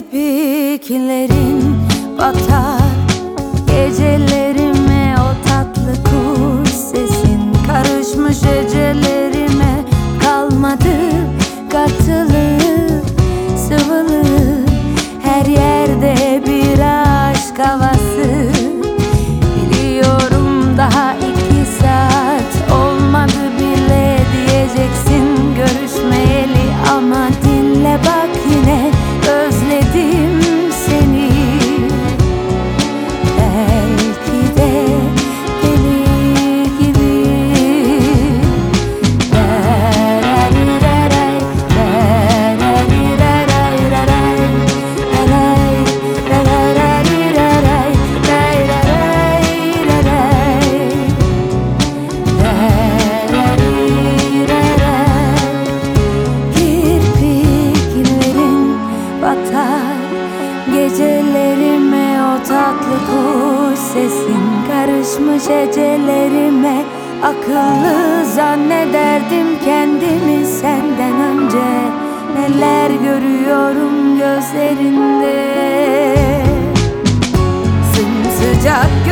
Kirpiklerin batar gecelerime, o tatlı kuş sesin karışmış ecelerime. Kalmadı katılı sıvılı, her yerde bir aşk havası. Biliyorum daha 2 saat olmadı bile diyeceksin görüşmeyeli, ama dinle bak yine özledim seni. Belki de deli gibi. Gecelerime o tatlı kuş sesin karışmış ecelerime. Akıllı zannederdim kendimi senden önce, neler görüyorum gözlerinde. Sımsıcak